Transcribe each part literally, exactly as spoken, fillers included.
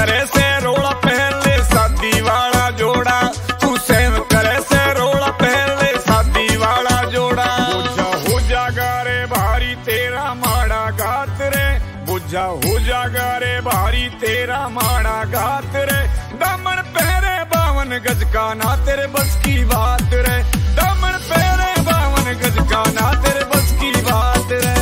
करे से रोड़ा पहले शादी वाला जोड़ा, तू सहन करे से रोड़ा पहले शादी वाला जोड़ा। बुझा हो जागा रे भारी तेरा माड़ा घात रे, बुझा हो जागा रे भारी तेरा माड़ा घात रे। दामन पहरे बावन गज का ना तेरे बस की बात रे, दामन पहरे बावन गज का ना तेरे बस की बात रे।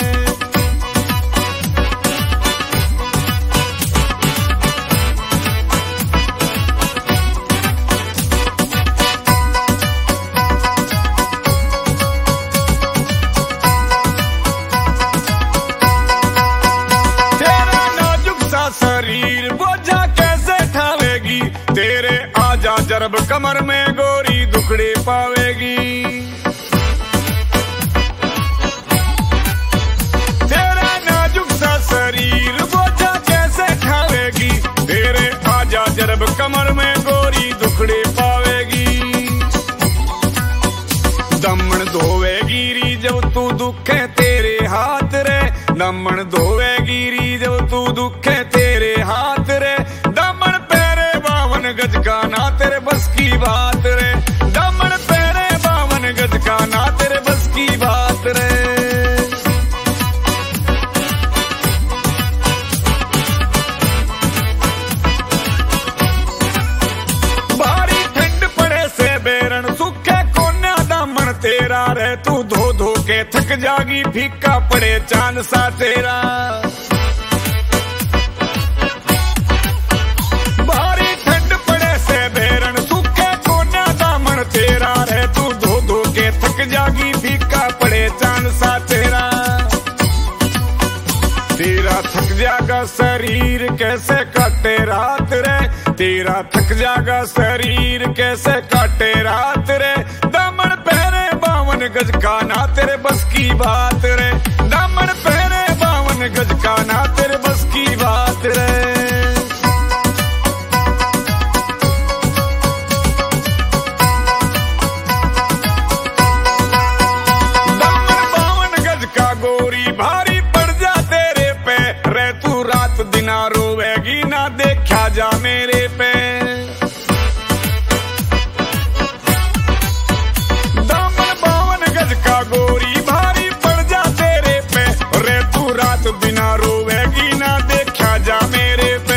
शरीर बोझा कैसे ठावेगी, तेरे आजा जरब कमर में गोरी दुखड़े पावेगी। तेरा नाजुक सा शरीर बोझा कैसे ठावेगी, तेरे आजा जरब कमर में गोरी दुखड़े पावेगी। दमन धोवेगी री जब तू दुखे तेरे हाथ रे, दमन धोवेगी री जब तू दुखे तेरे हाथ रे। दमन पहरे बावन गज का ना तेरे बस की बात रे, दमन पहरे बावन गज का ना तेरे बस की बात रे। भारी ठंड पड़े से बेरन सूखे कोन्या दामन तेरा रे, तू धो धो के थक जागी फीका पड़े चांद सा तेरा। भारी ठंड पड़े से बेरन सूखे कोन्या दामन तेरा रे, तू धो धो के थक जागी फीका पड़े चांद सा तेरा। तेरा थक जागा शरीर कैसे काटे रात रे, तेरा थक जागा शरीर कैसे काटे रात रे। दामन पहरे बावन गज का ना तेरे बस की बात रे, दामन पहरे बावन गज का ना तेरे बस की बात रे। दामन बावन गज का गोरी भारी पड़ जा तेरे पे रे, तू रात दिना रोवेगी ना देखा जा मेरे पे। गोरी भारी पड़ जा तेरे पे रे, तू रात बिना रोवेगी ना देखा जा मेरे पे।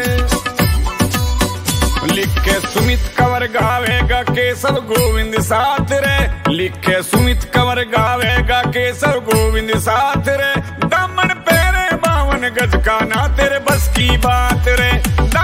लिखे सुमित कंवर गावेगा केशव गोविंद साथ रे, लिखे सुमित कंवर गावेगा केशव गोविंद साथ रे। दामन पहरे बावन गज का ना तेरे बस की बात रे,